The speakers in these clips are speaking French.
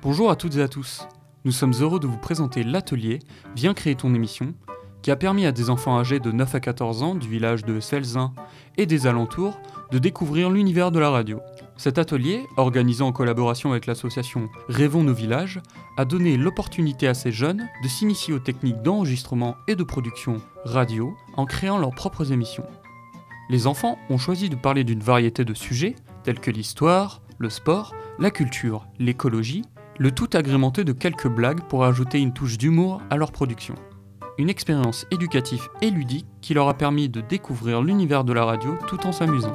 Bonjour à toutes et à tous. Nous sommes heureux de vous présenter l'atelier Viens créer ton émission, qui a permis à des enfants âgés de 9 à 14 ans du village de Selzin et des alentours de découvrir l'univers de la radio. Cet atelier, organisé en collaboration avec l'association Rêvons nos villages, a donné l'opportunité à ces jeunes de s'initier aux techniques d'enregistrement et de production radio en créant leurs propres émissions. Les enfants ont choisi de parler d'une variété de sujets tels que l'histoire, le sport, la culture, l'écologie, le tout agrémenté de quelques blagues pour ajouter une touche d'humour à leur production. Une expérience éducative et ludique qui leur a permis de découvrir l'univers de la radio tout en s'amusant.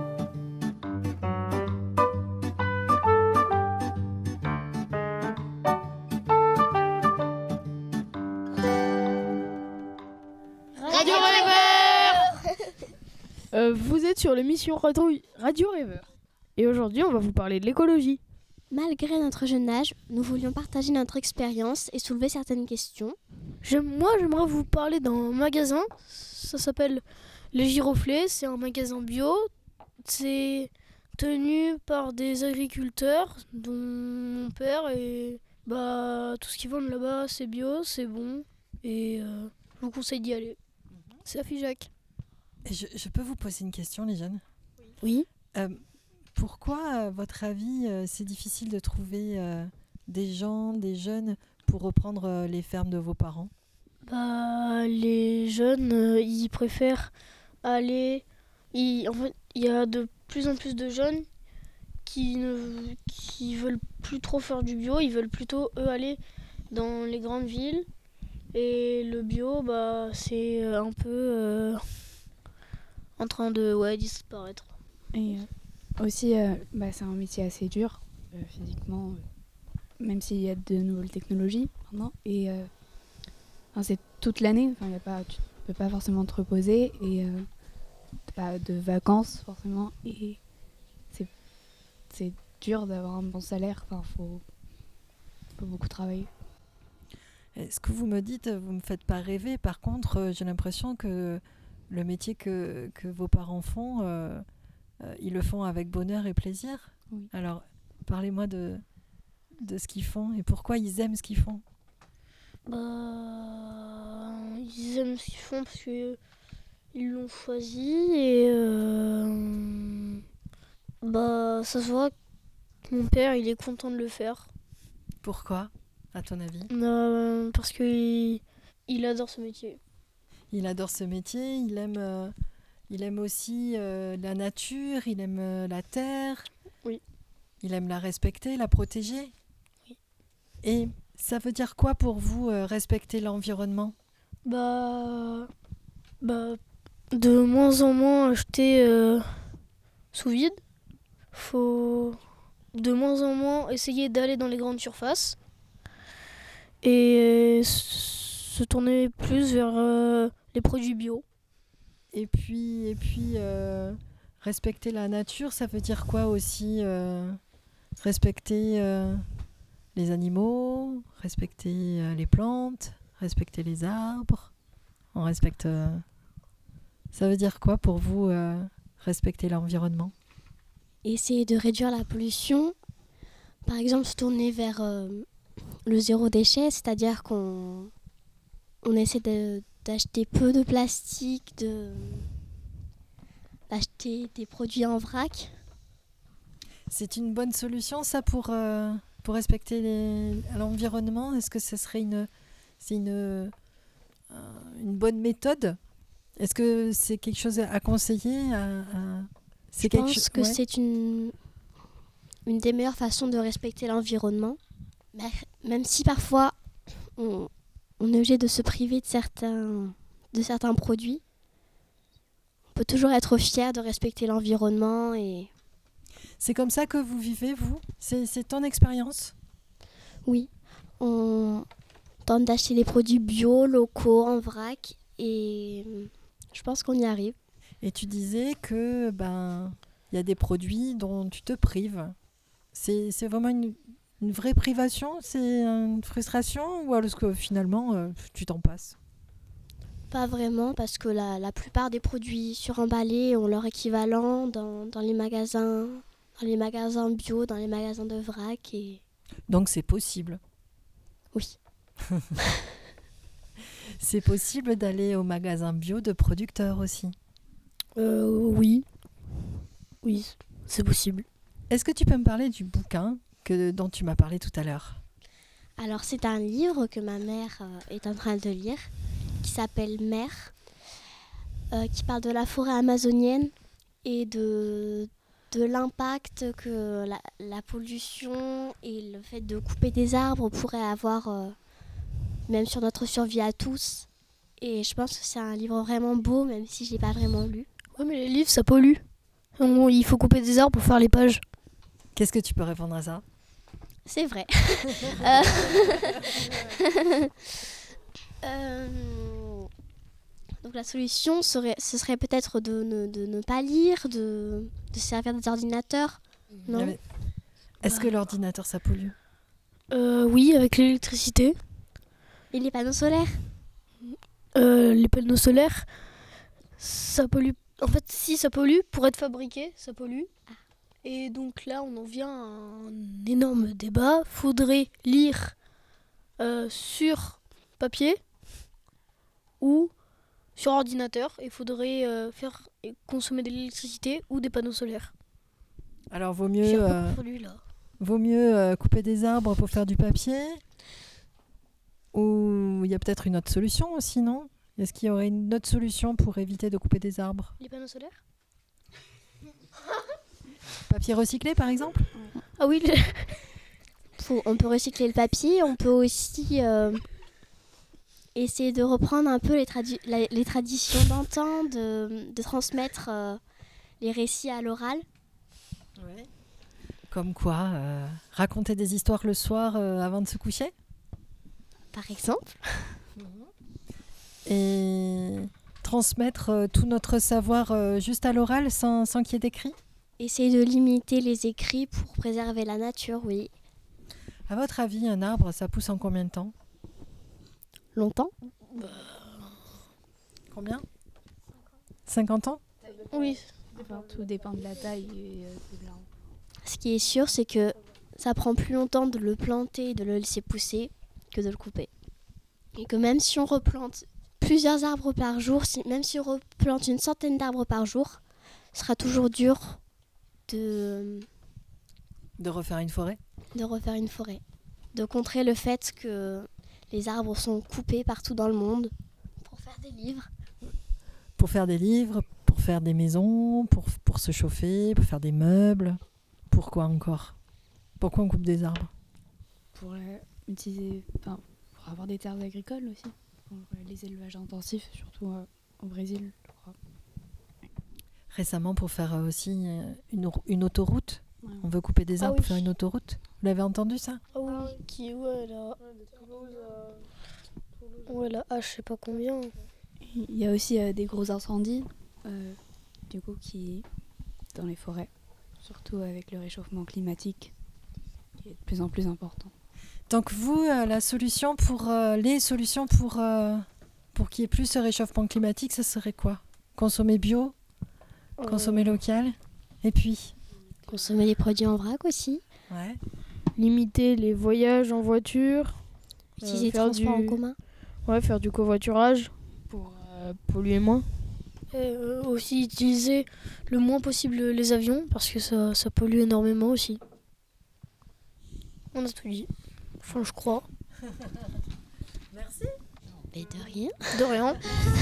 Radio Rêveur. Vous êtes sur l'émission Radio Rêveur. Et aujourd'hui, on va vous parler de l'écologie. Malgré notre jeune âge, nous voulions partager notre expérience et soulever certaines questions. Moi, j'aimerais vous parler d'un magasin. Ça s'appelle Les Giroflées. C'est un magasin bio. C'est tenu par des agriculteurs, dont mon père. Et tout ce qu'ils vendent là-bas, c'est bio, c'est bon. Et je vous conseille d'y aller. C'est à Figeac. Je peux vous poser une question, les jeunes ? Oui. Pourquoi, à votre avis, c'est difficile de trouver des jeunes pour reprendre les fermes de vos parents ? Les jeunes, ils préfèrent aller... il y a de plus en plus de jeunes qui veulent plus trop faire du bio. Ils veulent plutôt, eux, aller dans les grandes villes. Et le bio, c'est un peu en train de disparaître. Et aussi, c'est un métier assez dur, physiquement, même s'il y a de nouvelles technologies maintenant. Et c'est toute l'année, tu ne peux pas forcément te reposer, et pas de vacances forcément. Et c'est dur d'avoir un bon salaire, faut beaucoup travailler. Ce que vous me dites, vous ne me faites pas rêver. Par contre, j'ai l'impression que le métier que vos parents font, ils le font avec bonheur et plaisir. Oui. Alors, parlez-moi de ce qu'ils font et pourquoi ils aiment ce qu'ils font. Ils aiment ce qu'ils font parce qu'ils l'ont choisi et ça se voit que mon père il est content de le faire. Pourquoi, à ton avis ? Parce qu'il adore ce métier. Il adore ce métier, il aime aussi la nature, il aime la terre. Oui. Il aime la respecter, la protéger. Oui. Et ça veut dire quoi pour vous, respecter l'environnement ? De moins en moins acheter sous vide. Faut de moins en moins essayer d'aller dans les grandes surfaces. Et se tourner plus vers les produits bio. Et puis respecter la nature, ça veut dire quoi aussi ? Respecter les animaux, respecter les plantes, respecter les arbres. On respecte... Ça veut dire quoi pour vous, respecter l'environnement ? Essayer de réduire la pollution. Par exemple, se tourner vers le zéro déchet, c'est-à-dire qu'on essaie d'acheter peu de plastique, d'acheter des produits en vrac. C'est une bonne solution, ça, pour respecter l'environnement ? Est-ce que ce serait une bonne méthode ? Est-ce que c'est quelque chose à conseiller Je pense que c'est une des meilleures façons de respecter l'environnement. Même si parfois on est obligé de se priver de certains produits, on peut toujours être fier de respecter l'environnement. C'est comme ça que vous vivez, vous ? C'est ton expérience ? Oui, on tente d'acheter des produits bio, locaux, en vrac, et je pense qu'on y arrive. Et tu disais que y a des produits dont tu te prives. C'est vraiment une vraie privation ? C'est une frustration ? Ou est-ce que finalement tu t'en passes ? Pas vraiment, parce que la plupart des produits suremballés ont leur équivalent dans les magasins bio, dans les magasins de vrac, et Donc c'est possible. Oui. C'est possible d'aller au magasin bio de producteurs aussi. Oui. Oui, c'est possible. Est-ce que tu peux me parler du bouquin dont tu m'as parlé tout à l'heure ? Alors c'est un livre que ma mère est en train de lire, qui s'appelle Mère, qui parle de la forêt amazonienne et de l'impact que la pollution et le fait de couper des arbres pourrait avoir même sur notre survie à tous. Et je pense que c'est un livre vraiment beau, même si je ne l'ai pas vraiment lu. Oui, mais les livres, ça pollue. Il faut couper des arbres pour faire les pages. Qu'est-ce que tu peux répondre à ça ? C'est vrai. Donc la solution ce serait peut-être de ne pas lire, de se servir des ordinateurs. Non ? Est-ce que l'ordinateur, ça pollue ? Oui, avec l'électricité. Et les panneaux solaires ? Les panneaux solaires, ça pollue. En fait, si ça pollue, pour être fabriqué, ça pollue. Et donc là, on en vient à un énorme débat. Faudrait lire sur papier ou sur ordinateur. Il faudrait faire consommer de l'électricité ou des panneaux solaires. Alors, vaut mieux couper des arbres pour faire du papier ? Ou il y a peut-être une autre solution aussi, non ? Est-ce qu'il y aurait une autre solution pour éviter de couper des arbres ? Les panneaux solaires ? Papier recyclé, par exemple ? Ah oui, On peut recycler le papier, on peut aussi essayer de reprendre un peu les traditions d'antan, de transmettre les récits à l'oral. Ouais. Comme quoi, raconter des histoires le soir avant de se coucher ? Par exemple. Et transmettre tout notre savoir juste à l'oral sans qu'il y ait d'écrit ? Essayer de limiter les écrits pour préserver la nature, oui. À votre avis, un arbre, ça pousse en combien de temps ? Longtemps ? Combien ? 50 ans ? oui. Tout dépend de la taille et de l'arbre. Ce qui est sûr, c'est que ça prend plus longtemps de le planter et de le laisser pousser que de le couper. Et que même si on replante plusieurs arbres par jour, même si on replante une centaine d'arbres par jour, ce sera toujours dur de refaire une forêt ? De refaire une forêt. De contrer le fait que les arbres sont coupés partout dans le monde pour faire des livres. Pour faire des livres, pour faire des maisons, pour se chauffer, pour faire des meubles. Pourquoi encore ? Pourquoi on coupe des arbres ? Pour avoir des terres agricoles aussi. Pour les élevages intensifs, surtout au Brésil, je crois. Récemment, pour faire aussi une autoroute. Ouais. On veut couper des arbres pour faire une autoroute. Vous l'avez entendu, ça ? Ah oui, je sais pas combien. Il y a aussi des gros incendies, qui dans les forêts, surtout avec le réchauffement climatique, qui est de plus en plus important. Donc vous, les solutions pour qu'il y ait plus ce réchauffement climatique, ça serait quoi ? Consommer bio ? Consommer local ? Et puis ? Consommer les produits en vrac aussi. Ouais. Limiter les voyages en voiture. Utiliser les transports en commun. Ouais, faire du covoiturage pour polluer moins. Aussi utiliser le moins possible les avions parce que ça pollue énormément aussi. On a tout dit. Enfin, je crois. Merci. Mais de rien. De rien.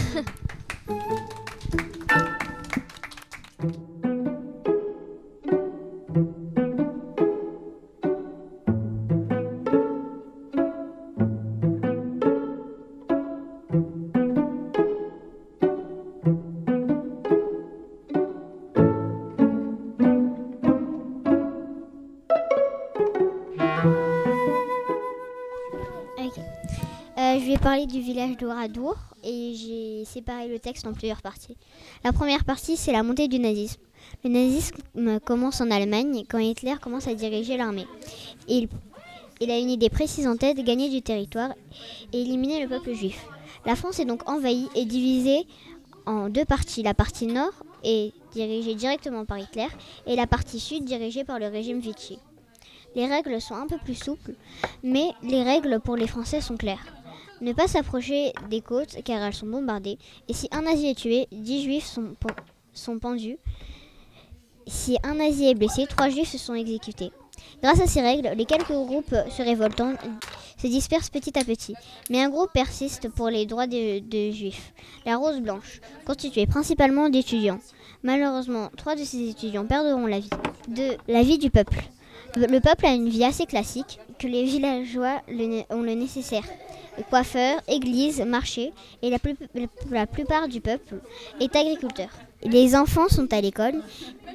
Je vais parler du village d'Oradour et j'ai séparé le texte en plusieurs parties. La première partie, c'est la montée du nazisme. Le nazisme commence en Allemagne quand Hitler commence à diriger l'armée. Il a une idée précise en tête, gagner du territoire et éliminer le peuple juif. La France est donc envahie et divisée en deux parties. La partie nord est dirigée directement par Hitler et la partie sud dirigée par le régime Vichy. Les règles sont un peu plus souples, mais les règles pour les Français sont claires. Ne pas s'approcher des côtes car elles sont bombardées, et si un nazi est tué, 10 juifs sont pendus. Si un nazi est blessé, 3 juifs se sont exécutés. Grâce à ces règles, les quelques groupes se révoltant se dispersent petit à petit. Mais un groupe persiste pour les droits de juifs. La Rose Blanche, constituée principalement d'étudiants. Malheureusement, 3 de ces étudiants perdront la vie. La vie du peuple. Le peuple a une vie assez classique, que les villageois ont le nécessaire. Coiffeurs, églises, marchés, et la plupart du peuple est agriculteur. Les enfants sont à l'école.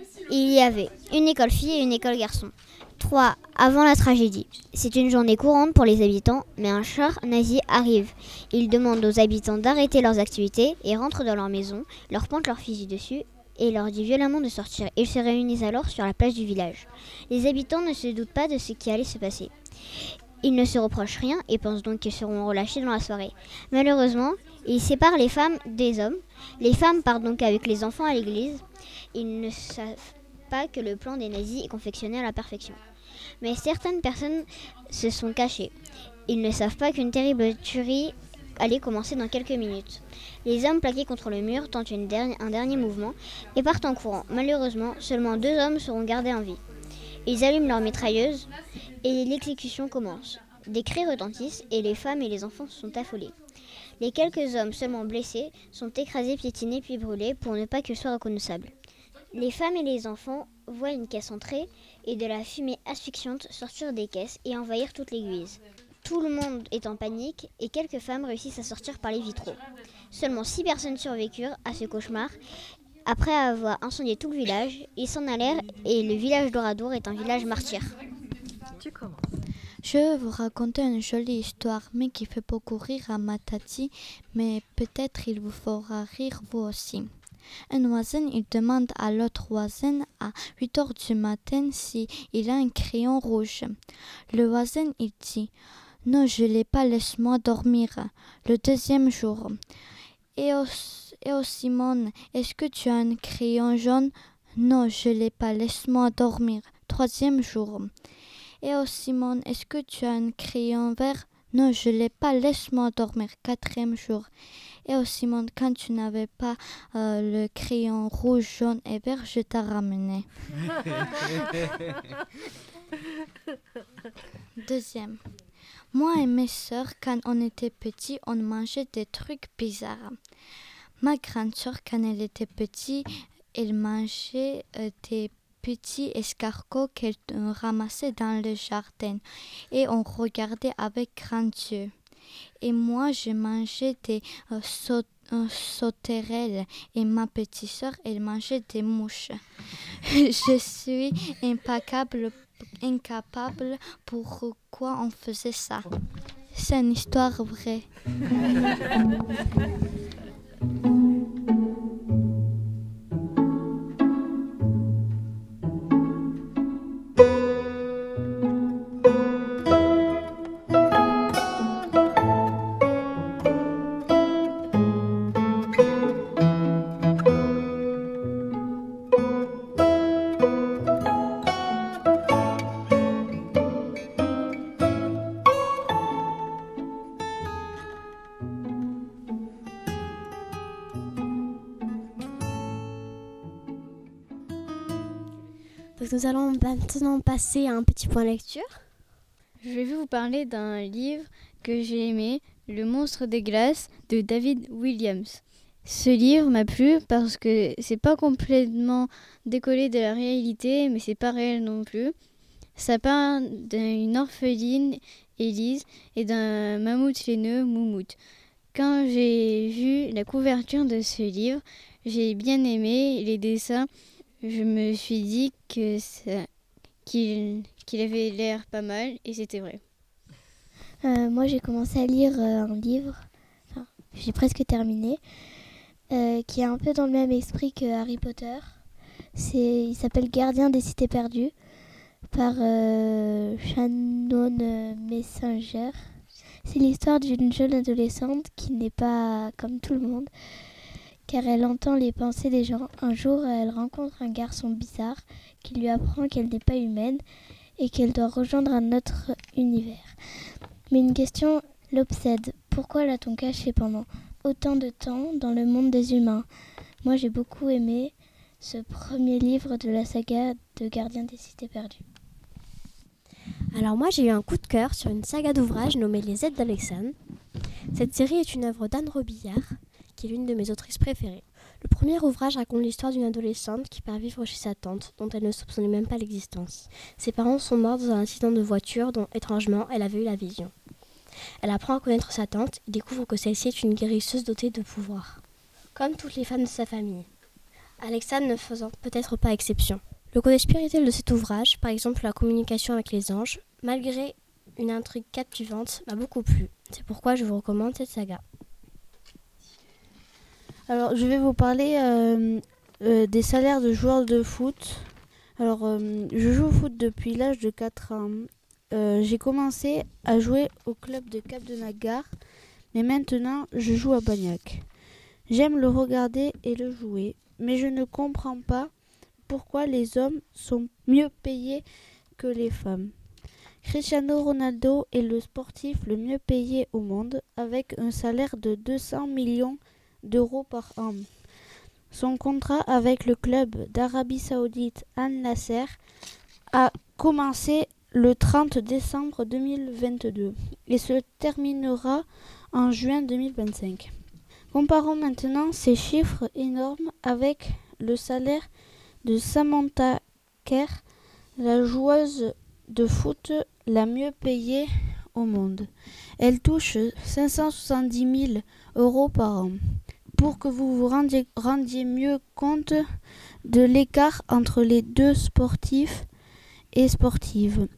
Il y avait une école fille et une école garçon. 3. Avant la tragédie. C'est une journée courante pour les habitants, mais un char nazi arrive. Il demande aux habitants d'arrêter leurs activités et rentre dans leur maison, leur pointe leur fusil dessus et leur dit violemment de sortir. Ils se réunissent alors sur la place du village. Les habitants ne se doutent pas de ce qui allait se passer. Ils ne se reprochent rien et pensent donc qu'ils seront relâchés dans la soirée. Malheureusement, ils séparent les femmes des hommes. Les femmes partent donc avec les enfants à l'église. Ils ne savent pas que le plan des nazis est confectionné à la perfection. Mais certaines personnes se sont cachées. Ils ne savent pas qu'une terrible tuerie allait commencer dans quelques minutes. Les hommes plaqués contre le mur tentent un dernier mouvement et partent en courant. Malheureusement, seulement 2 hommes seront gardés en vie. Ils allument leurs mitrailleuses et l'exécution commence. Des cris retentissent et les femmes et les enfants sont affolés. Les quelques hommes seulement blessés sont écrasés, piétinés puis brûlés pour ne pas qu'ils soient reconnaissables. Les femmes et les enfants voient une caisse entrer et de la fumée asphyxiante sortir des caisses et envahir toute l'église. Tout le monde est en panique et quelques femmes réussissent à sortir par les vitraux. Seulement 6 personnes survécurent à ce cauchemar. Après avoir incendié tout le village, ils s'en allèrent et le village d'Oradour est un village martyr. Tu commences. Je vais vous raconter une jolie histoire, mais qui fait beaucoup rire à ma tati, mais peut-être il vous fera rire vous aussi. Un voisin, il demande à l'autre voisin à 8h du matin si il a un crayon rouge. Le voisin, il dit « Non, je l'ai pas, laisse-moi dormir. » Le deuxième jour. Et oh Simone, est-ce que tu as un crayon jaune? Non, je l'ai pas, laisse-moi dormir. Troisième jour. Et oh Simone, est-ce que tu as un crayon vert? Non, je l'ai pas, laisse-moi dormir. Quatrième jour. Et oh Simone, quand tu n'avais pas le crayon rouge, jaune et vert, je t'ai ramené. Deuxième. Moi et mes sœurs, quand on était petits, on mangeait des trucs bizarres. Ma grande sœur, quand elle était petite, elle mangeait des petits escargots qu'elle ramassait dans le jardin et on regardait avec grands yeux. Et moi, je mangeais des sauterelles et ma petite sœur, elle mangeait des mouches. Je suis incapable pourquoi on faisait ça. C'est une histoire vraie. Donc nous allons maintenant passer à un petit point lecture. Je vais vous parler d'un livre que j'ai aimé, Le monstre des glaces de David Williams. Ce livre m'a plu parce que c'est pas complètement décollé de la réalité, mais c'est pas réel non plus. Ça parle d'une orpheline, Élise, et d'un mammouth laineux, Moumout. Quand j'ai vu la couverture de ce livre, j'ai bien aimé les dessins. Je me suis dit qu'il avait l'air pas mal et c'était vrai. Moi j'ai commencé à lire un livre, j'ai presque terminé, qui est un peu dans le même esprit que Harry Potter. Il s'appelle Gardien des cités perdues par Shannon Messenger. C'est l'histoire d'une jeune adolescente qui n'est pas comme tout le monde, car elle entend les pensées des gens. Un jour, elle rencontre un garçon bizarre qui lui apprend qu'elle n'est pas humaine et qu'elle doit rejoindre un autre univers. Mais une question l'obsède. Pourquoi l'a-t-on cachée pendant autant de temps dans le monde des humains ? Moi, j'ai beaucoup aimé ce premier livre de la saga de Gardien des Cités Perdues. Alors moi, j'ai eu un coup de cœur sur une saga d'ouvrages nommée Les Aides d'Alexandre. Cette série est une œuvre d'Anne Robillard, qui est l'une de mes autrices préférées. Le premier ouvrage raconte l'histoire d'une adolescente qui part vivre chez sa tante, dont elle ne soupçonnait même pas l'existence. Ses parents sont morts dans un accident de voiture dont, étrangement, elle avait eu la vision. Elle apprend à connaître sa tante et découvre que celle-ci est une guérisseuse dotée de pouvoirs. Comme toutes les femmes de sa famille. Alexandre ne faisant peut-être pas exception. Le côté spirituel de cet ouvrage, par exemple la communication avec les anges, malgré une intrigue captivante, m'a beaucoup plu. C'est pourquoi je vous recommande cette saga. Alors, je vais vous parler des salaires de joueurs de foot. Alors, je joue au foot depuis l'âge de 4 ans. J'ai commencé à jouer au club de Cap-de-Nagar, mais maintenant, je joue à Bagnac. J'aime le regarder et le jouer, mais je ne comprends pas pourquoi les hommes sont mieux payés que les femmes. Cristiano Ronaldo est le sportif le mieux payé au monde, avec un salaire de 200 millions d'euros par an. Son contrat avec le club d'Arabie Saoudite Al-Nasser a commencé le 30 décembre 2022 et se terminera en juin 2025. Comparons maintenant ces chiffres énormes avec le salaire de Samantha Kerr, la joueuse de foot la mieux payée au monde. Elle touche 570 000 euros par an. Pour que vous vous rendiez mieux compte de l'écart entre les deux sportifs et sportives,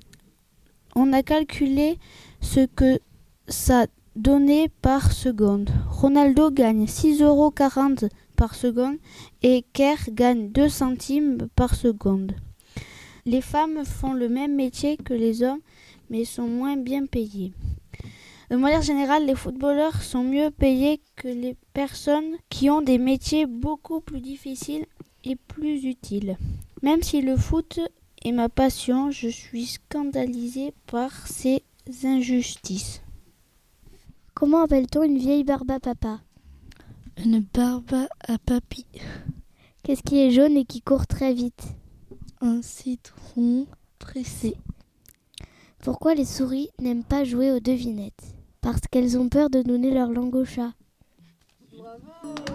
on a calculé ce que ça donnait par seconde. Ronaldo gagne 6,40 € par seconde et Kerr gagne 2 centimes par seconde. Les femmes font le même métier que les hommes, mais sont moins bien payées. De manière générale, les footballeurs sont mieux payés que les personnes qui ont des métiers beaucoup plus difficiles et plus utiles. Même si le foot est ma passion, je suis scandalisée par ces injustices. Comment appelle-t-on une vieille barbe à papa ? Une barbe à papy. Qu'est-ce qui est jaune et qui court très vite ? Un citron pressé. Pourquoi les souris n'aiment pas jouer aux devinettes ? Parce qu'elles ont peur de donner leur langue au chat. Bravo!